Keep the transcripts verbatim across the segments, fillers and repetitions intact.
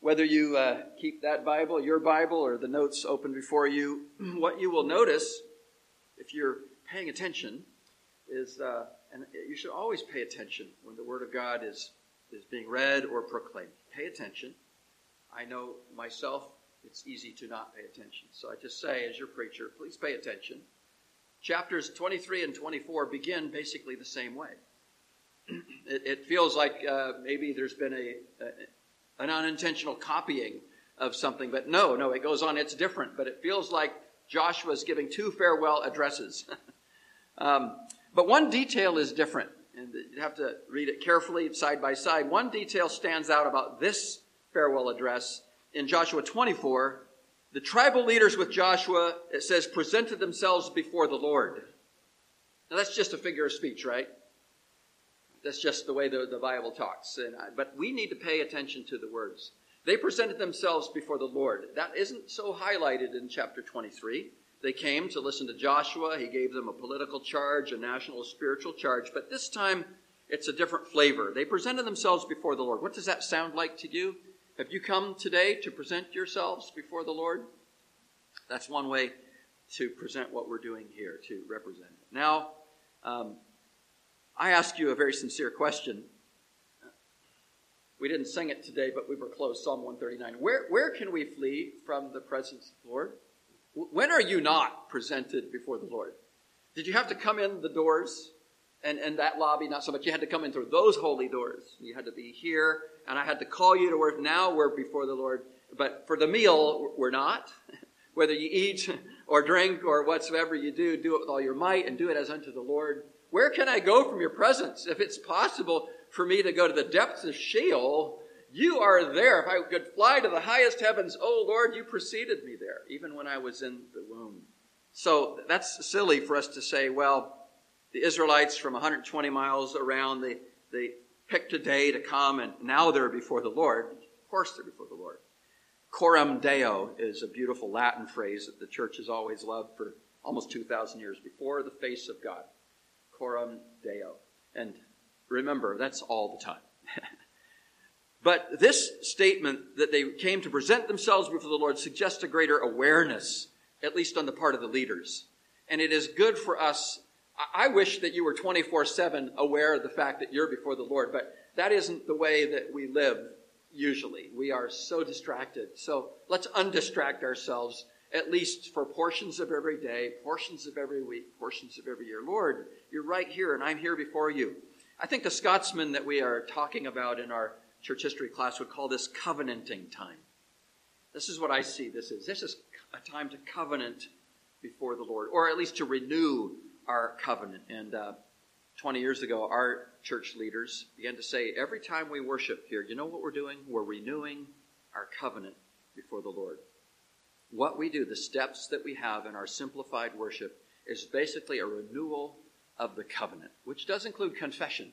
Whether you uh, keep that Bible, your Bible, or the notes open before you, what you will notice, if you're paying attention, is, uh, and you should always pay attention when the Word of God is, is being read or proclaimed. Pay attention. I know myself, it's easy to not pay attention. So I just say, as your preacher, please pay attention. Chapters twenty-three and twenty-four begin basically the same way. It, it feels like uh, maybe there's been a, a an unintentional copying of something, but no, no, it goes on, it's different. But it feels like Joshua's giving two farewell addresses. um, but one detail is different, and you have to read it carefully, side by side. One detail stands out about this farewell address. In Joshua twenty-four, the tribal leaders with Joshua, it says, presented themselves before the Lord. Now that's just a figure of speech, right? That's just the way the, the Bible talks. And I, but we need to pay attention to the words. They presented themselves before the Lord. That isn't so highlighted in chapter twenty-three. They came to listen to Joshua. He gave them a political charge, a national spiritual charge. But this time, it's a different flavor. They presented themselves before the Lord. What does that sound like to you? Have you come today to present yourselves before the Lord? That's one way to present what we're doing here, to represent it. Now, um, I ask you a very sincere question. We didn't sing it today, but we were close, Psalm one thirty-nine. Where, where can we flee from the presence of the Lord? When are you not presented before the Lord? Did you have to come in the doors and, and that lobby? Not so much. You had to come in through those holy doors. You had to be here, and I had to call you to work. Now we're before the Lord. But for the meal, we're not. Whether you eat or drink or whatsoever you do, do it with all your might and do it as unto the Lord. Where can I go from your presence? If it's possible for me to go to the depths of Sheol, you are there. If I could fly to the highest heavens, oh Lord, you preceded me there, even when I was in the womb. So that's silly for us to say, well, the Israelites from one hundred twenty miles around, they, they picked a day to come, and now they're before the Lord. Of course they're before the Lord. Coram Deo is a beautiful Latin phrase that the church has always loved for almost two thousand years. Before the face of God. Coram Deo. And remember, that's all the time. But this statement that they came to present themselves before the Lord suggests a greater awareness, at least on the part of the leaders. And it is good for us. I wish that you were twenty-four seven aware of the fact that you're before the Lord, but that isn't the way that we live usually. We are so distracted. So let's undistract ourselves, at least for portions of every day, portions of every week, portions of every year. Lord, you're right here, and I'm here before you. I think the Scotsman that we are talking about in our church history class would call this covenanting time. This is what I see this is. This is a time to covenant before the Lord, or at least to renew our covenant. And uh, twenty years ago, our church leaders began to say, every time we worship here, you know what we're doing? We're renewing our covenant before the Lord. What we do, the steps that we have in our simplified worship, is basically a renewal of the covenant, which does include confession.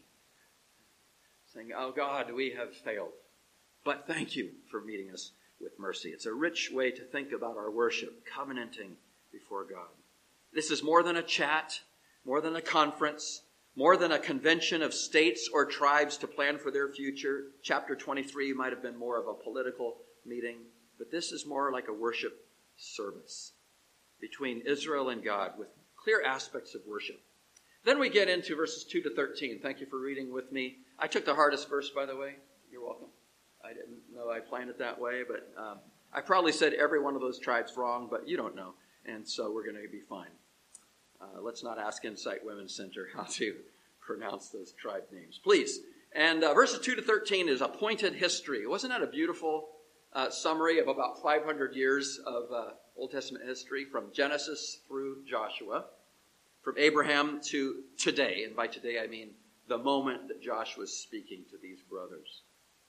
Saying, oh God, we have failed, but thank you for meeting us with mercy. It's a rich way to think about our worship, covenanting before God. This is more than a chat, more than a conference, more than a convention of states or tribes to plan for their future. Chapter twenty-three might have been more of a political meeting, but this is more like a worship service between Israel and God with clear aspects of worship. Then we get into verses two to thirteen. Thank you for reading with me. I took the hardest verse, by the way. You're welcome. I didn't know I planned it that way, but um, I probably said every one of those tribes wrong, but you don't know, and so we're going to be fine. Uh, let's not ask Insight Women's Center how to pronounce those tribe names, please. And uh, verses two to thirteen is appointed history. Wasn't that a beautiful uh, summary of about five hundred years of uh, Old Testament history from Genesis through Joshua, from Abraham to today? And by today, I mean the moment that Joshua was speaking to these brothers.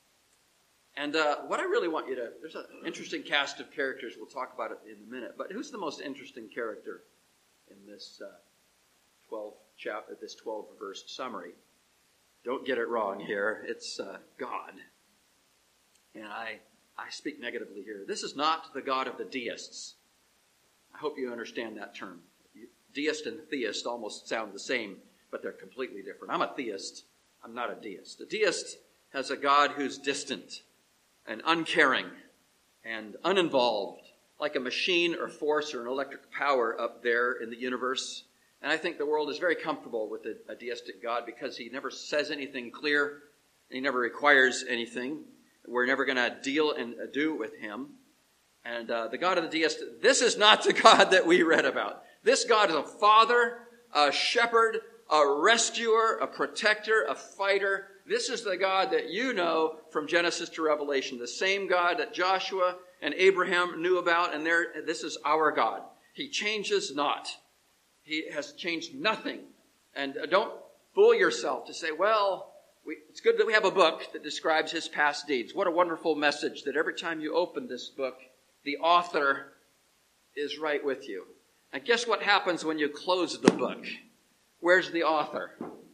And uh, what I really want you to, there's an interesting cast of characters. We'll talk about it in a minute. But who's the most interesting character in this uh, twelve chapter, this twelve verse summary? Don't get it wrong here. It's uh, God. And I, I speak negatively here. This is not the God of the deists. I hope you understand that term. Deist and theist almost sound the same, but they're completely different. I'm a theist. I'm not a deist. A deist has a God who's distant. and uncaring and uninvolved, like a machine or force or an electric power up there in the universe. And I think the world is very comfortable with a, a deistic God because he never says anything clear, and he never requires anything. We're never going to deal and do with him. And uh, the God of the deist, this is not the God that we read about. This God is a father, a shepherd, a rescuer, a protector, a fighter. This is the God that you know from Genesis to Revelation, the same God that Joshua and Abraham knew about, and there, this is our God. He changes not. He has changed nothing. And don't fool yourself to say, well, we, it's good that we have a book that describes his past deeds. What a wonderful message that every time you open this book, the author is right with you. And guess what happens when you close the book? Where's the author?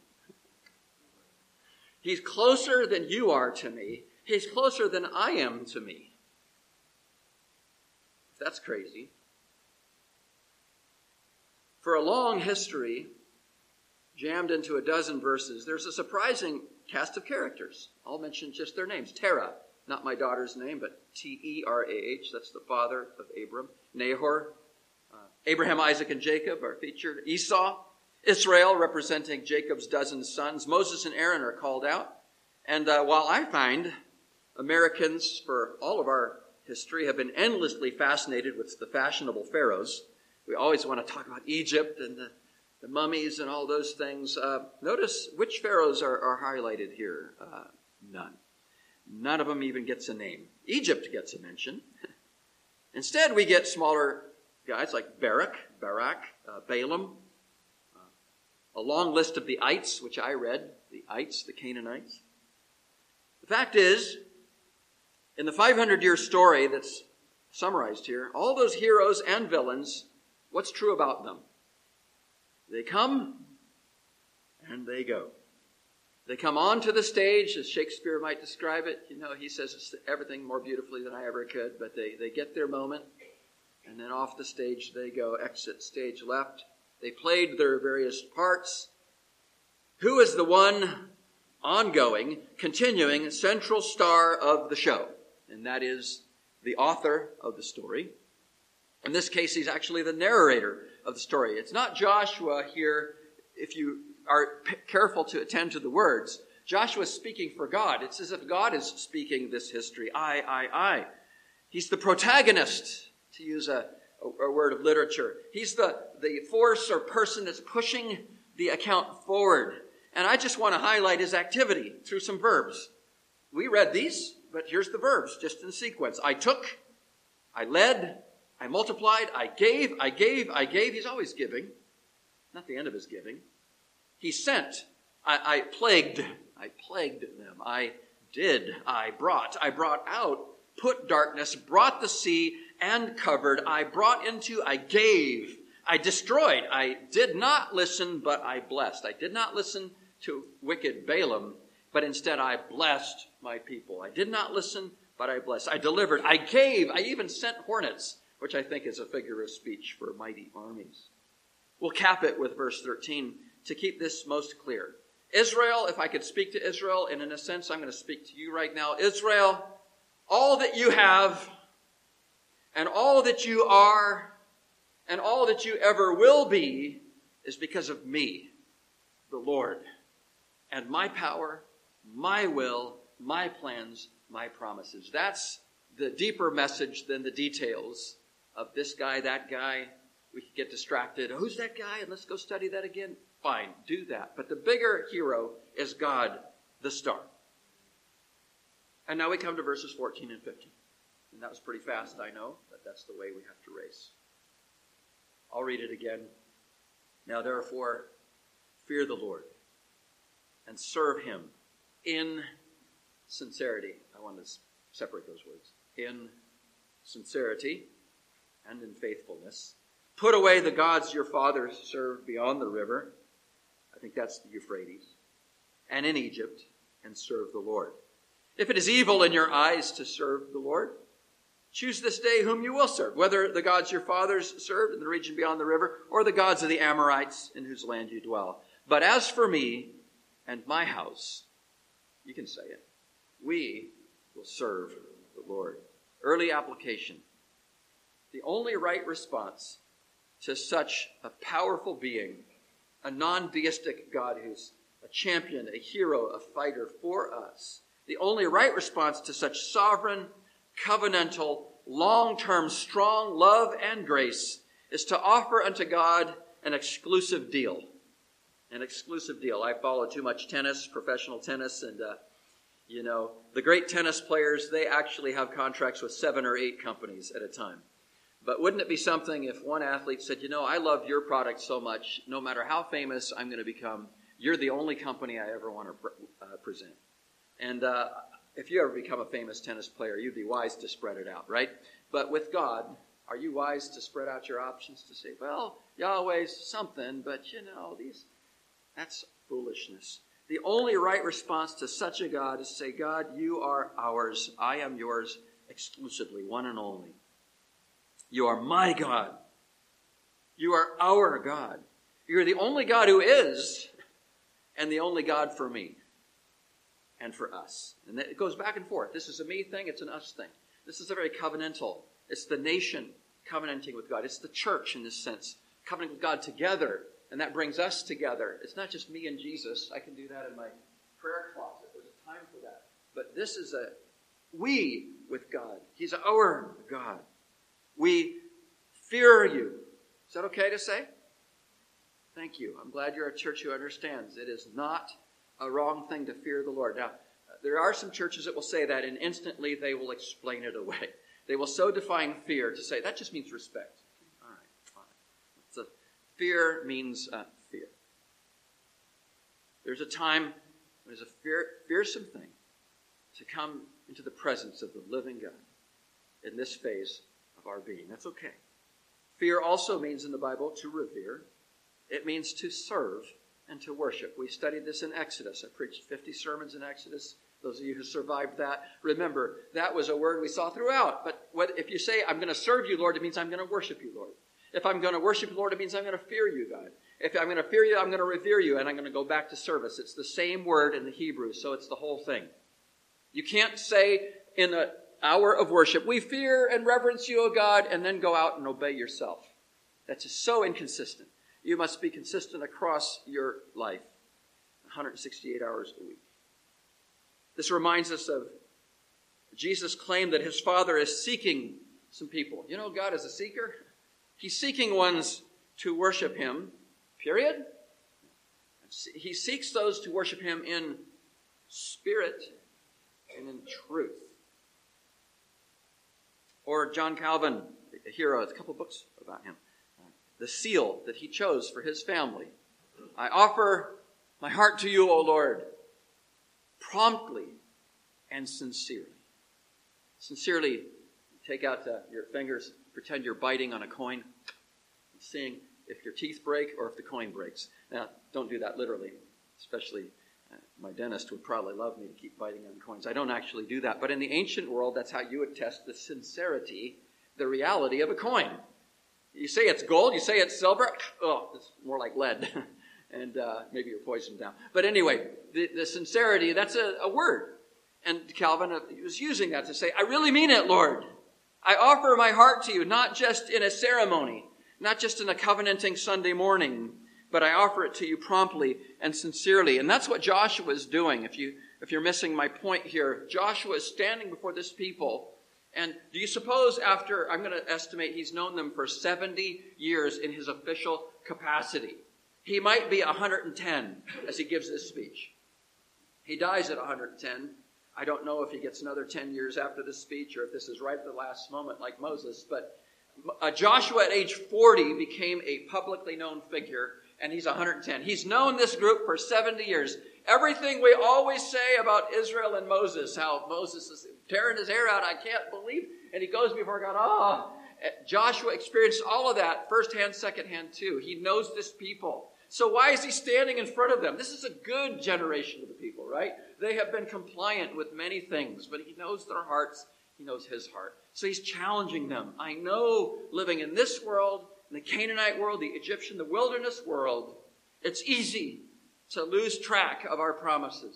He's closer than you are to me. He's closer than I am to me. That's crazy. For a long history, jammed into a dozen verses, there's a surprising cast of characters. I'll mention just their names. Terah, not my daughter's name, but T E R A H, that's the father of Abram. Nahor, uh, Abraham, Isaac, and Jacob are featured. Esau, Israel, representing Jacob's dozen sons. Moses and Aaron are called out. And uh, while I find Americans, for all of our history, have been endlessly fascinated with the fashionable pharaohs, we always want to talk about Egypt and the, the mummies and all those things. Uh, notice which pharaohs are, are highlighted here. Uh, none. None of them even gets a name. Egypt gets a mention. Instead, we get smaller guys like Barak, Barak, uh, Balaam, uh, a long list of the ites, which I read, the ites, the Canaanites. The fact is, in the five hundred year story that's summarized here, all those heroes and villains, what's true about them? They come and they go. They come onto the stage, as Shakespeare might describe it. You know, he says everything more beautifully than I ever could, but they, they get their moment, and then off the stage they go, exit stage left. They played their various parts. Who is the one ongoing, continuing central star of the show? And that is the author of the story. In this case, he's actually the narrator of the story. It's not Joshua here, if you are p- careful to attend to the words. Joshua is speaking for God. It's as if God is speaking this history. I, I, I. He's the protagonist, to use a, a, a word of literature. He's the, the force or person that's pushing the account forward. And I just want to highlight his activity through some verbs. We read these, but here's the verbs, just in sequence. I took, I led, I multiplied, I gave, I gave, I gave. He's always giving. Not the end of his giving. He sent. I, I plagued. I plagued them. I did. I brought. I brought out. Put darkness. Brought the sea and covered. I brought into. I gave. I destroyed. I did not listen, but I blessed. I did not listen to wicked Balaam, but instead I blessed my people. I did not listen, but I blessed. I delivered. I gave. I even sent hornets, which I think is a figure of speech for mighty armies. We'll cap it with verse thirteen to keep this most clear. Israel, if I could speak to Israel, and in a sense I'm going to speak to you right now. Israel, all that you have, and all that you are, and all that you ever will be, is because of me, the Lord, and my power, my will, my plans, my promises. That's the deeper message than the details of this guy, that guy. We could get distracted. Who's that guy? And let's go study that again. Fine, do that. But the bigger hero is God, the star. And now we come to verses fourteen and fifteen. And that was pretty fast, I know, but that's the way we have to race. I'll read it again. Now therefore, fear the Lord and serve him in sincerity. I want to separate those words. In sincerity and in faithfulness. Put away the gods your fathers served beyond the river. I think that's the Euphrates. And in Egypt, and serve the Lord. If it is evil in your eyes to serve the Lord, choose this day whom you will serve, whether the gods your fathers served in the region beyond the river, or the gods of the Amorites in whose land you dwell. But as for me and my house, you can say it, we will serve the Lord. Early application. The only right response to such a powerful being, a non-deistic God who's a champion, a hero, a fighter for us. The only right response to such sovereign, covenantal, long-term, strong love and grace is to offer unto God an exclusive deal. An exclusive deal. I follow too much tennis, professional tennis, and, uh, you know, the great tennis players, they actually have contracts with seven or eight companies at a time. But wouldn't it be something if one athlete said, you know, I love your product so much, no matter how famous I'm going to become, you're the only company I ever want to pre- uh, present. And uh, if you ever become a famous tennis player, you'd be wise to spread it out, right? But with God, are you wise to spread out your options to say, well, Yahweh's something, but you know, these, that's foolishness. The only right response to such a God is to say, God, you are ours. I am yours exclusively, one and only. You are my God. You are our God. You're the only God who is, and the only God for me and for us. And it goes back and forth. This is a me thing, it's an us thing. This is a very covenantal. It's the nation covenanting with God. It's the church in this sense, covenanting with God together, and that brings us together. It's not just me and Jesus. I can do that in my prayer closet. There's a time for that. But this is a we with God. He's our God. We fear you. Is that okay to say? Thank you. I'm glad you're a church who understands. It is not a wrong thing to fear the Lord. Now, there are some churches that will say that, and instantly they will explain it away. They will so define fear to say, that just means respect. All right, fine. So fear means uh, fear. There's a time when it's a fear, fearsome thing to come into the presence of the living God in this phase of our being. That's okay. Fear also means in the Bible to revere. It means to serve and to worship. We studied this in Exodus. I preached fifty sermons in Exodus. Those of you who survived that, remember, that was a word we saw throughout. But what, if you say, I'm going to serve you, Lord, it means I'm going to worship you, Lord. If I'm going to worship you, Lord, it means I'm going to fear you, God. If I'm going to fear you, I'm going to revere you, and I'm going to go back to service. It's the same word in the Hebrew, so it's the whole thing. You can't say in the hour of worship, we fear and reverence you, O God, and then go out and obey yourself. That's just so inconsistent. You must be consistent across your life, one hundred sixty-eight hours a week. This reminds us of Jesus' claim that his Father is seeking some people. You know, God is a seeker. He's seeking ones to worship him, period. He seeks those to worship him in spirit and in truth. Or John Calvin, a hero, there's a couple books about him. The seal that he chose for his family. I offer my heart to you, O Lord, promptly and sincerely. Sincerely, take out uh, your fingers, pretend you're biting on a coin, seeing if your teeth break or if the coin breaks. Now, don't do that literally, especially uh, my dentist would probably love me to keep biting on coins. I don't actually do that. But in the ancient world, that's how you would test the sincerity, the reality of a coin. You say it's gold, you say it's silver, oh, it's more like lead. and uh, maybe you're poisoned down. But anyway, the, the sincerity, that's a, a word. And Calvin uh, was using that to say, I really mean it, Lord. I offer my heart to you, not just in a ceremony, not just in a covenanting Sunday morning, but I offer it to you promptly and sincerely. And that's what Joshua is doing. If, you, if you're missing my point here, Joshua is standing before this people. And do you suppose after, I'm going to estimate he's known them for seventy years in his official capacity. He might be one hundred ten as he gives this speech. He dies at one hundred ten. I don't know if he gets another ten years after this speech or if this is right at the last moment like Moses. But uh, Joshua at age forty became a publicly known figure, and he's one hundred ten. He's known this group for seventy years. Everything we always say about Israel and Moses, how Moses is tearing his hair out, I can't believe, and he goes before God, ah. Joshua experienced all of that firsthand, secondhand too. He knows this people. So why is he standing in front of them? This is a good generation of the people, right? They have been compliant with many things, but he knows their hearts. He knows his heart. So he's challenging them. I know living in this world, in the Canaanite world, the Egyptian, the wilderness world, it's easy to lose track of our promises.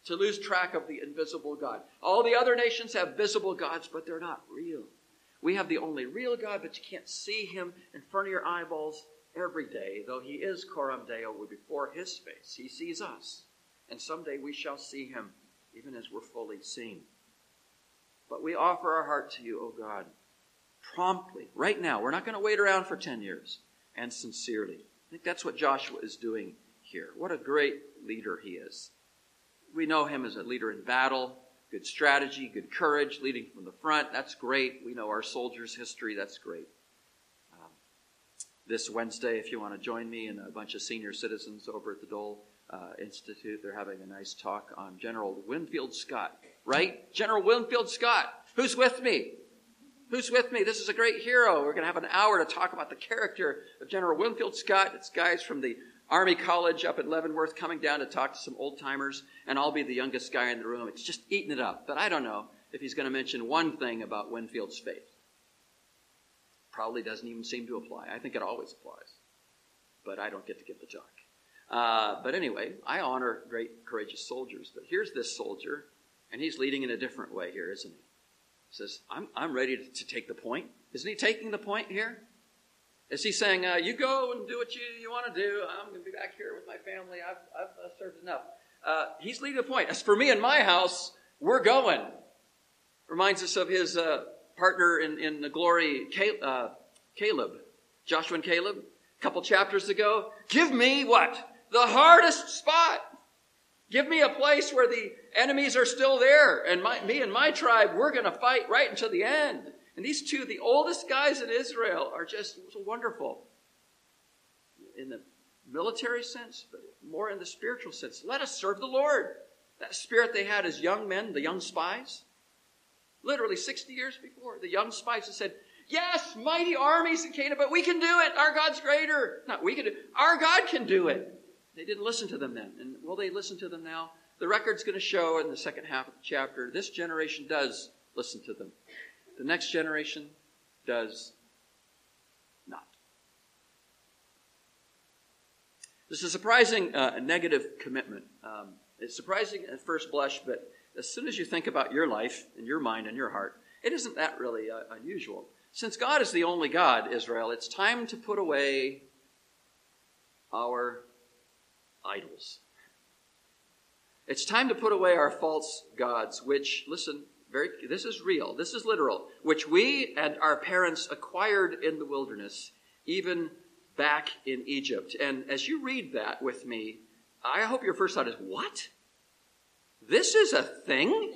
to lose track of the invisible God. All the other nations have visible gods, but they're not real. We have the only real God, but you can't see him in front of your eyeballs every day, though he is coram Deo before his face. He sees us, and someday we shall see him, even as we're fully seen. But we offer our heart to you, O God, promptly, right now. We're not going to wait around for ten years, and sincerely. I think that's what Joshua is doing here. What a great leader he is. We know him as a leader in battle, good strategy, good courage, leading from the front. That's great. We know our soldiers' history. That's great. Um, this Wednesday, if you want to join me and a bunch of senior citizens over at the Dole uh, Institute, they're having a nice talk on General Winfield Scott. Right? General Winfield Scott. Who's with me? Who's with me? This is a great hero. We're going to have an hour to talk about the character of General Winfield Scott. It's guys from the Army College up at Leavenworth coming down to talk to some old-timers, and I'll be the youngest guy in the room. It's just eating it up. But I don't know if he's going to mention one thing about Winfield's faith. Probably doesn't even seem to apply. I think it always applies. But I don't get to give the talk. Uh, but anyway, I honor great, courageous soldiers. But here's this soldier, and he's leading in a different way here, isn't he? He says, I'm, I'm ready to, to take the point. Isn't he taking the point here? Is he saying, uh, you go and do what you, you want to do. I'm going to be back here with my family. I've, I've uh, served enough. Uh, he's leading the point. As for me and my house, we're going. Reminds us of his uh, partner in, in the glory, uh, Caleb. Joshua and Caleb, a couple chapters ago. Give me what? The hardest spot. Give me a place where the enemies are still there. And my, me and my tribe, we're going to fight right until the end. And these two, the oldest guys in Israel, are just so wonderful. In the military sense, but more in the spiritual sense. Let us serve the Lord. That spirit they had as young men, the young spies. Literally sixty years before, the young spies had said, yes, mighty armies in Canaan, but we can do it. Our God's greater. Not we can do it. Our God can do it. They didn't listen to them then. And will they listen to them now? The record's going to show in the second half of the chapter, this generation does listen to them. The next generation does not. This is a surprising uh, negative commitment. Um, it's surprising at first blush, but as soon as you think about your life and your mind and your heart, it isn't that really uh, unusual. Since God is the only God, Israel, it's time to put away our idols. It's time to put away our false gods, which, listen, very, this is real, this is literal, which we and our parents acquired in the wilderness, even back in Egypt. And as you read that with me, I hope your first thought is, what? This is a thing?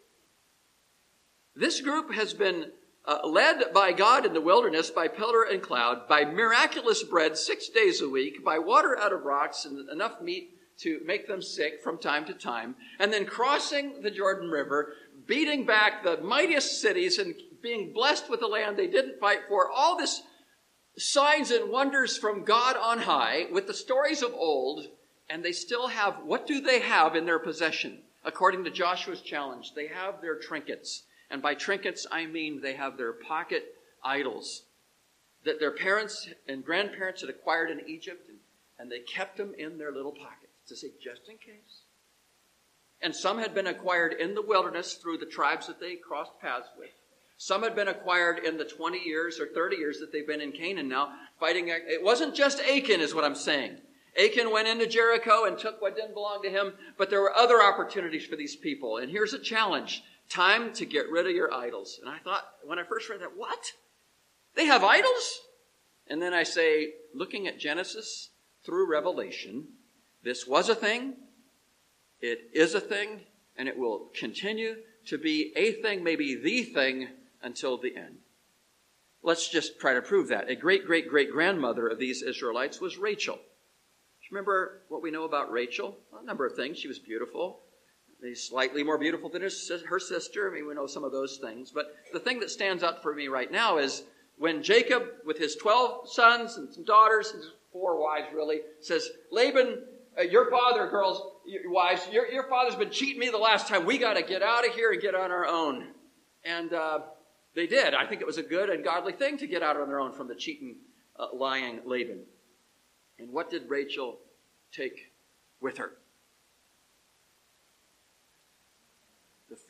This group has been uh, led by God in the wilderness by pillar and cloud, by miraculous bread six days a week, by water out of rocks and enough meat to make them sick from time to time, and then crossing the Jordan River, beating back the mightiest cities and being blessed with the land they didn't fight for. All this signs and wonders from God on high with the stories of old, and they still have, what do they have in their possession? According to Joshua's challenge, they have their trinkets. And by trinkets, I mean they have their pocket idols that their parents and grandparents had acquired in Egypt, and, and they kept them in their little pockets to say, just in case. And some had been acquired in the wilderness through the tribes that they crossed paths with. Some had been acquired in the twenty years or thirty years that they've been in Canaan now, fighting. It wasn't just Achan, is what I'm saying. Achan went into Jericho and took what didn't belong to him, but there were other opportunities for these people. And here's a challenge. Time to get rid of your idols. And I thought, when I first read that, what? They have idols? And then I say, looking at Genesis through Revelation, this was a thing, it is a thing, and it will continue to be a thing, maybe the thing, until the end. Let's just try to prove that. A great-great-great-grandmother of these Israelites was Rachel. Remember what we know about Rachel? Well, a number of things. She was beautiful. Maybe slightly more beautiful than her sister. I mean, we know some of those things. But the thing that stands out for me right now is when Jacob, with his twelve sons and some daughters, and four wives really, says, Laban, uh, your father, girls, your wives, your, your father's been cheating me the last time. We got to get out of here and get on our own. And uh, they did. I think it was a good and godly thing to get out on their own from the cheating, uh, lying Laban. And what did Rachel take with her?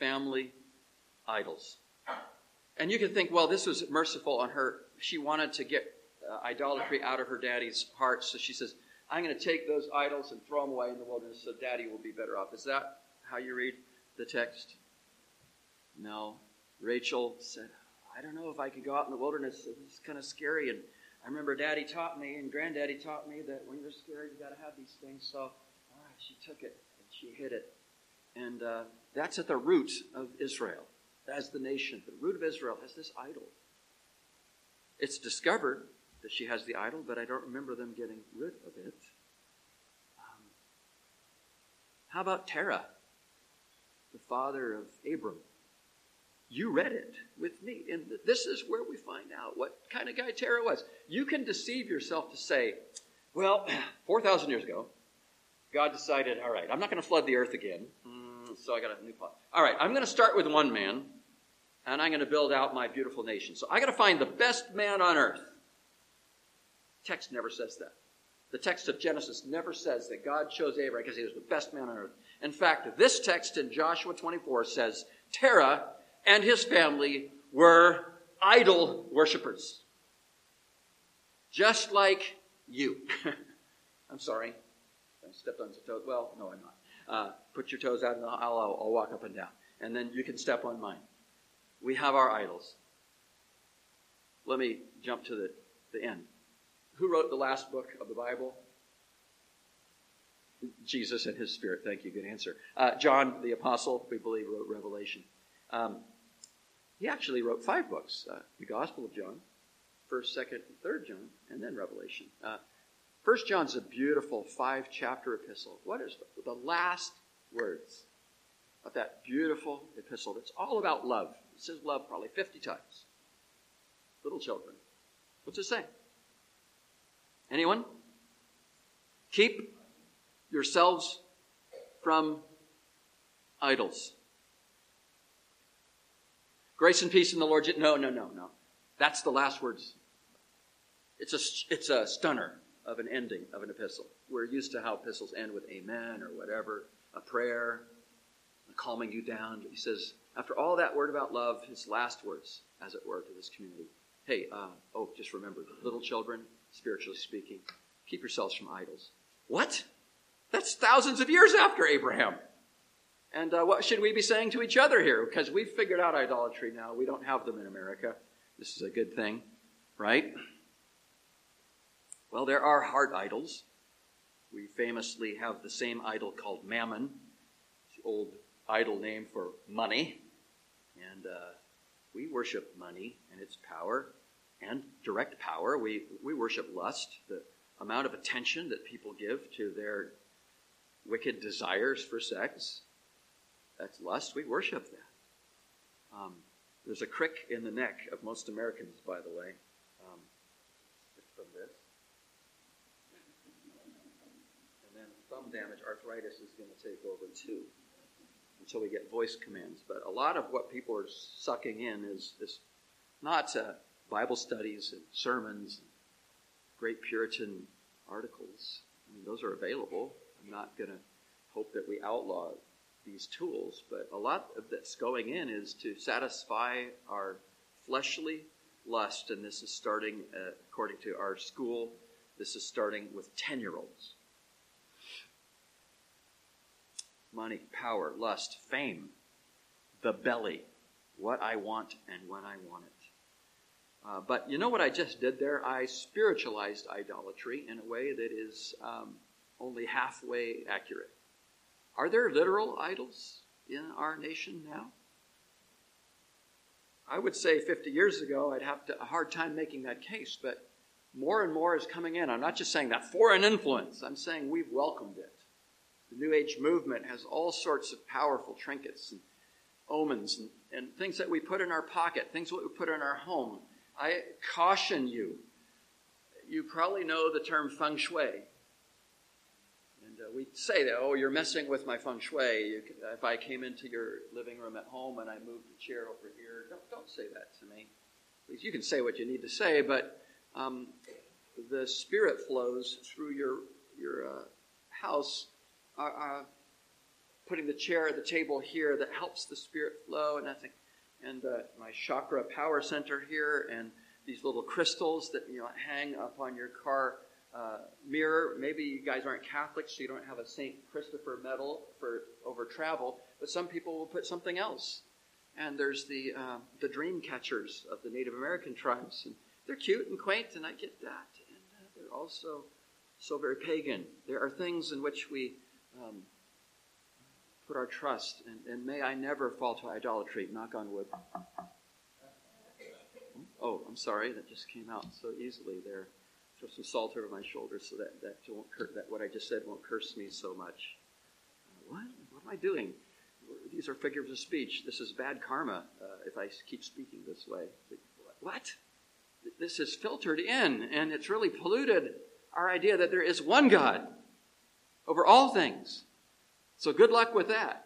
family idols. And you can think, well, this was merciful on her. She wanted to get uh, idolatry out of her daddy's heart, so she says, I'm going to take those idols and throw them away in the wilderness so daddy will be better off. Is that how you read the text? No. Rachel said, I don't know if I could go out in the wilderness. It's kind of scary. And I remember daddy taught me and granddaddy taught me that when you're scared, you got to have these things. So all right, she took it and she hid it. And uh, that's at the root of Israel as the nation. The root of Israel has this idol. It's discovered that she has the idol, but I don't remember them getting rid of it. Um, how about Terah, the father of Abram? You read it with me. And this is where we find out what kind of guy Terah was. You can deceive yourself to say, well, four thousand years ago, God decided, all right, I'm not going to flood the earth again, mm, so I got a new plot. All right, I'm going to start with one man, and I'm going to build out my beautiful nation. So I got to find the best man on earth. Text never says that. The text of Genesis never says that God chose Abraham because he was the best man on earth. In fact, this text in Joshua twenty-four says Terah and his family were idol worshippers. Just like you. I'm sorry. I stepped on some toes. Well, no, I'm not. Uh, put your toes out and I'll, I'll, I'll walk up and down. And then you can step on mine. We have our idols. Let me jump to the, the end. Who wrote the last book of the Bible? Jesus and his Spirit. Thank you. Good answer. Uh, John, the apostle, we believe, wrote Revelation. Um, he actually wrote five books. Uh, the Gospel of John, First, Second, and Third John, and then Revelation. Uh, First John's a beautiful five-chapter epistle. What is the, the last words of that beautiful epistle? It's all about love. It says love probably fifty times. Little children. What's it say? Anyone? Keep yourselves from idols. Grace and peace in the Lord. No, no, no, no. That's the last words. It's a, it's a stunner of an ending of an epistle. We're used to how epistles end with amen or whatever, a prayer, a calming you down. He says, after all that word about love, his last words, as it were, to this community. Hey, uh, oh, just remember, little children, spiritually speaking, keep yourselves from idols. What? That's thousands of years after Abraham. And uh, what should we be saying to each other here? Because we've figured out idolatry now. We don't have them in America. This is a good thing, right? Well, there are heart idols. We famously have the same idol called Mammon. It's the old idol name for money. And uh, we worship money and its power and direct power. We, we worship lust, the amount of attention that people give to their wicked desires for sex. That's lust. We worship that. Um, there's a crick in the neck of most Americans, by the way. Um, it's from this. And then thumb damage, arthritis is going to take over too, until we get voice commands. But a lot of what people are sucking in is this, not uh, Bible studies and sermons, and great Puritan articles. I mean, those are available. I'm not going to hope that we outlaw these tools, but a lot of that's going in is to satisfy our fleshly lust, and this is starting, uh, according to our school, this is starting with ten-year-olds. Money, power, lust, fame, the belly, what I want and when I want it. Uh, but you know what I just did there? I spiritualized idolatry in a way that is um, only halfway accurate. Are there literal idols in our nation now? I would say fifty years ago, I'd have to, a hard time making that case, but more and more is coming in. I'm not just saying that foreign influence. I'm saying we've welcomed it. The New Age movement has all sorts of powerful trinkets and omens and, and things that we put in our pocket, things that we put in our home. I caution you. You probably know the term feng shui. And uh, we say that, oh, you're messing with my feng shui. You could, if I came into your living room at home and I moved a chair over here, don't, don't say that to me. Please, you can say what you need to say, but um, the spirit flows through your your uh, house. Uh, uh, putting the chair at the table here that helps the Spirit flow, and I think, and uh, my chakra power center here, and these little crystals that, you know, hang up on your car uh, mirror. Maybe you guys aren't Catholics, so you don't have a Saint Christopher medal for over travel, but some people will put something else. And there's the uh, the dream catchers of the Native American tribes, and they're cute and quaint, and I get that. And uh, they're also so very pagan. There are things in which we um, put our trust, and, and may I never fall to idolatry. Knock on wood. Oh, I'm sorry, that just came out so easily there. Throw some salt over my shoulders so that that won't cur- that what I just said won't curse me so much. Uh, what? What am I doing? These are figures of speech. This is bad karma uh, if I keep speaking this way. What? This is filtered in, and it's really polluted our idea that there is one God over all things. So good luck with that.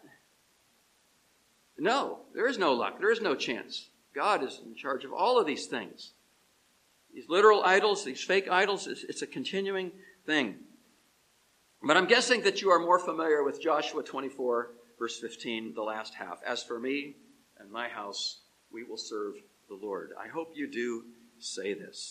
No, there is no luck. There is no chance. God is in charge of all of these things. These literal idols, these fake idols, it's, it's a continuing thing. But I'm guessing that you are more familiar with Joshua twenty-four, verse fifteen, the last half. As for me and my house, we will serve the Lord. I hope you do say this.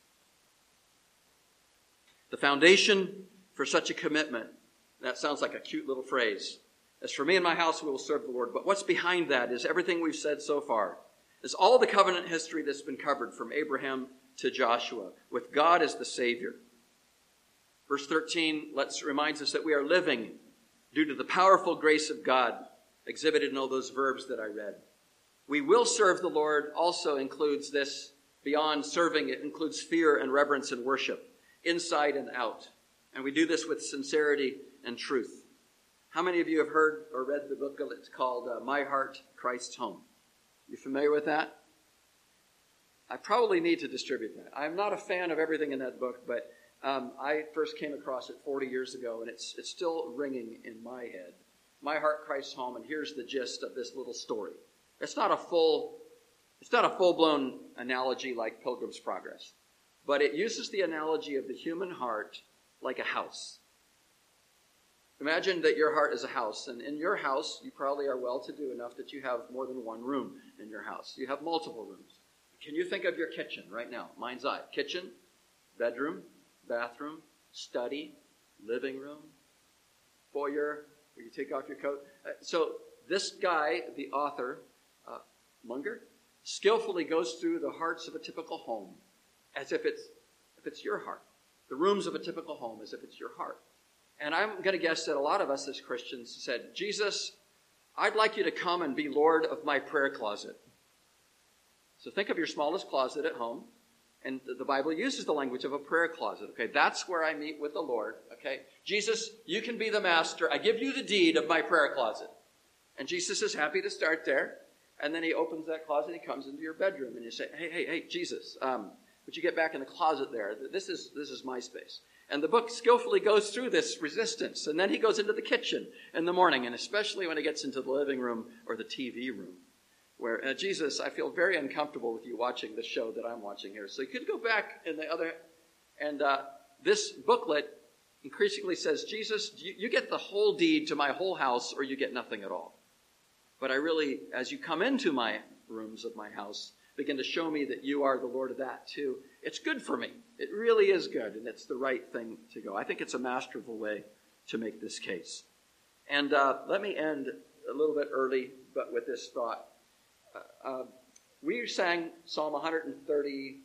The foundation for such a commitment, that sounds like a cute little phrase. As for me and my house, we will serve the Lord. But what's behind that is everything we've said so far. It's all the covenant history that's been covered from Abraham to Joshua, with God as the Savior. Verse thirteen let's, reminds us that we are living due to the powerful grace of God exhibited in all those verbs that I read. We will serve the Lord also includes this, beyond serving, it includes fear and reverence and worship, inside and out. And we do this with sincerity and truth. How many of you have heard or read the book that's called uh, My Heart, Christ's Home? You familiar with that? I probably need to distribute that. I'm not a fan of everything in that book, but um, I first came across it forty years ago, and it's it's still ringing in my head. My Heart, Christ's Home, and here's the gist of this little story. It's not a full, it's not a full-blown analogy like Pilgrim's Progress, but it uses the analogy of the human heart like a house. Imagine that your heart is a house, and in your house, you probably are well-to-do enough that you have more than one room in your house. You have multiple rooms. Can you think of your kitchen right now? Mind's eye. Kitchen, bedroom, bathroom, study, living room, foyer, where you take off your coat. Uh, so this guy, the author, uh, Munger, skillfully goes through the hearts of a typical home as if it's if it's your heart. The rooms of a typical home as if it's your heart. And I'm going to guess that a lot of us as Christians said, Jesus, I'd like you to come and be Lord of my prayer closet. So think of your smallest closet at home. And the Bible uses the language of a prayer closet. Okay, that's where I meet with the Lord. Okay, Jesus, you can be the master. I give you the deed of my prayer closet. And Jesus is happy to start there. And then he opens that closet. He comes into your bedroom. And you say, hey, hey, hey, Jesus, um, would you get back in the closet there? This is this is my space. And the book skillfully goes through this resistance. And then he goes into the kitchen in the morning, and especially when he gets into the living room or the T V room, where, uh, Jesus, I feel very uncomfortable with you watching the show that I'm watching here. So you could go back in the other, and uh, this booklet increasingly says, Jesus, you, you get the whole deed to my whole house, or you get nothing at all. But I really, as you come into my rooms of my house, begin to show me that you are the Lord of that too. It's good for me. It really is good, and it's the right thing to go. I think it's a masterful way to make this case. And uh, let me end a little bit early, but with this thought. Uh, uh, we sang Psalm one thirty-nine.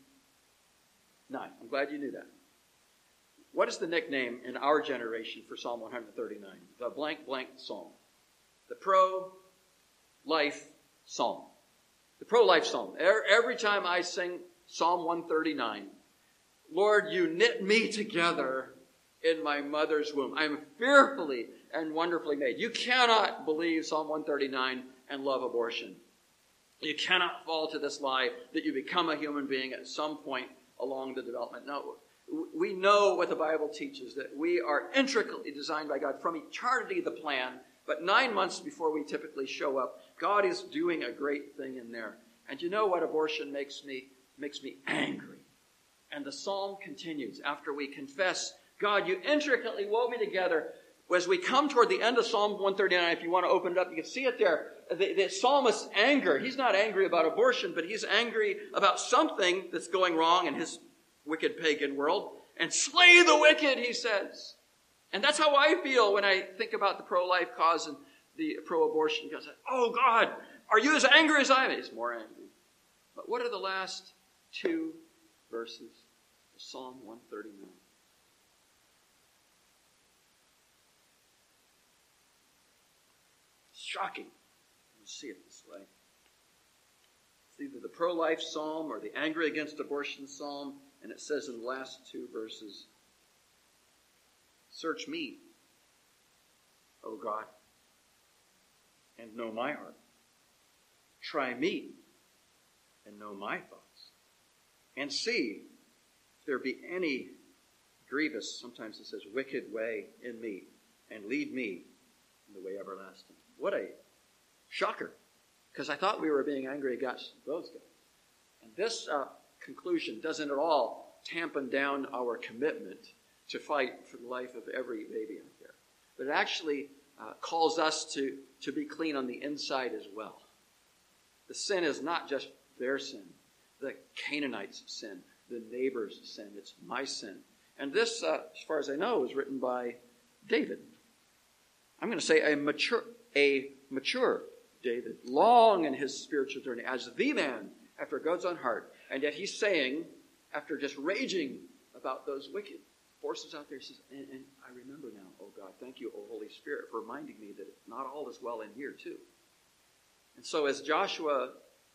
I'm glad you knew that. What is the nickname in our generation for Psalm one thirty-nine? The blank blank Psalm. The pro-life Psalm. The pro-life Psalm. Every time I sing Psalm one thirty-nine, Lord, you knit me together in my mother's womb. I am fearfully and wonderfully made. You cannot believe Psalm one thirty-nine and love abortion. You cannot fall to this lie that you become a human being at some point along the development. No, we know what the Bible teaches, that we are intricately designed by God from eternity, the plan, but nine months before we typically show up, God is doing a great thing in there. And you know what abortion makes me? Makes me angry. And the psalm continues after we confess, God, you intricately wove me together As we come toward the end of Psalm one thirty-nine, if you want to open it up, you can see it there. The, the psalmist's anger, he's not angry about abortion, but he's angry about something that's going wrong in his wicked pagan world. And slay the wicked, he says. And that's how I feel when I think about the pro-life cause and the pro-abortion cause. Oh, God, are you as angry as I am? He's more angry. But what are the last two verses of Psalm one thirty-nine? Shocking. You see it this way. It's either the pro-life psalm or the angry against abortion psalm, and it says in the last two verses, search me, O God, and know my heart. Try me and know my thoughts. And see if there be any grievous, sometimes it says wicked way in me, and lead me in the way everlasting. What a shocker, because I thought we were being angry against those guys. And this uh, conclusion doesn't at all tampen down our commitment to fight for the life of every baby out there. But it actually uh, calls us to, to be clean on the inside as well. The sin is not just their sin, the Canaanites' sin, the neighbor's sin. It's my sin. And this, uh, as far as I know, was written by David. I'm going to say a mature, a mature David, long in his spiritual journey as the man after God's own heart. And yet he's saying, after just raging about those wicked forces out there, he says, and, and I remember now, oh God, thank you, O Holy Spirit, for reminding me that not all is well in here too. And so as Joshua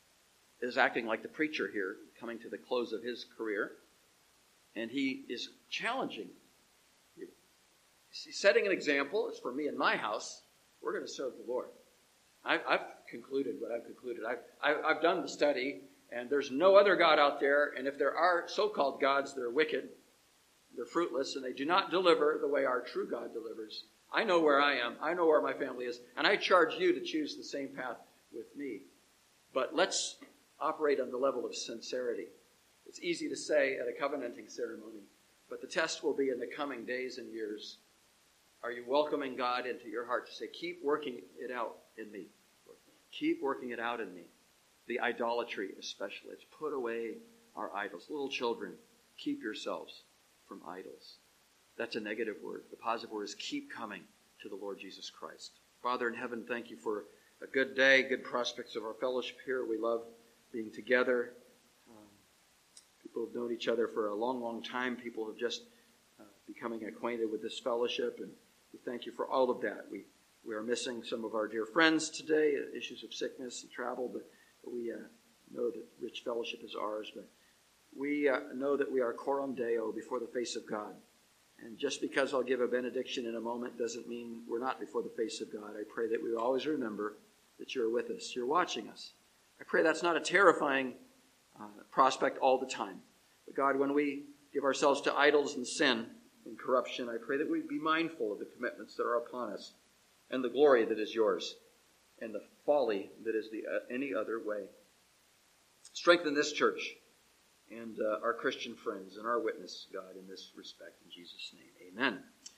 is acting like the preacher here, coming to the close of his career, and he is challenging you. He's setting an example. It's for me in my house. We're going to serve the Lord. I've, I've concluded what I've concluded. I've, I've, I've done the study, and there's no other God out there. And if there are so-called gods, they're wicked, they're fruitless, and they do not deliver the way our true God delivers. I know where I am. I know where my family is. And I charge you to choose the same path with me. But let's operate on the level of sincerity. It's easy to say at a covenanting ceremony, but the test will be in the coming days and years. Are you welcoming God into your heart to say, keep working it out in me. Keep working it out in me. The idolatry especially. Let's put away our idols. Little children, keep yourselves from idols. That's a negative word. The positive word is keep coming to the Lord Jesus Christ. Father in heaven, thank you for a good day, good prospects of our fellowship here. We love being together. Um, people have known each other for a long, long time. People have just uh, becoming acquainted with this fellowship, and we thank you for all of that. We we are missing some of our dear friends today, uh, issues of sickness and travel, but, but we uh, know that rich fellowship is ours. But we uh, know that we are coram Deo before the face of God. And just because I'll give a benediction in a moment doesn't mean we're not before the face of God. I pray that we always remember that you're with us. You're watching us. I pray that's not a terrifying uh, prospect all the time. But God, when we give ourselves to idols and sin and corruption, I pray that we be mindful of the commitments that are upon us and the glory that is yours and the folly that is the uh, any other way. Strengthen this church and uh, our Christian friends and our witness, God, in this respect. In Jesus' name, amen.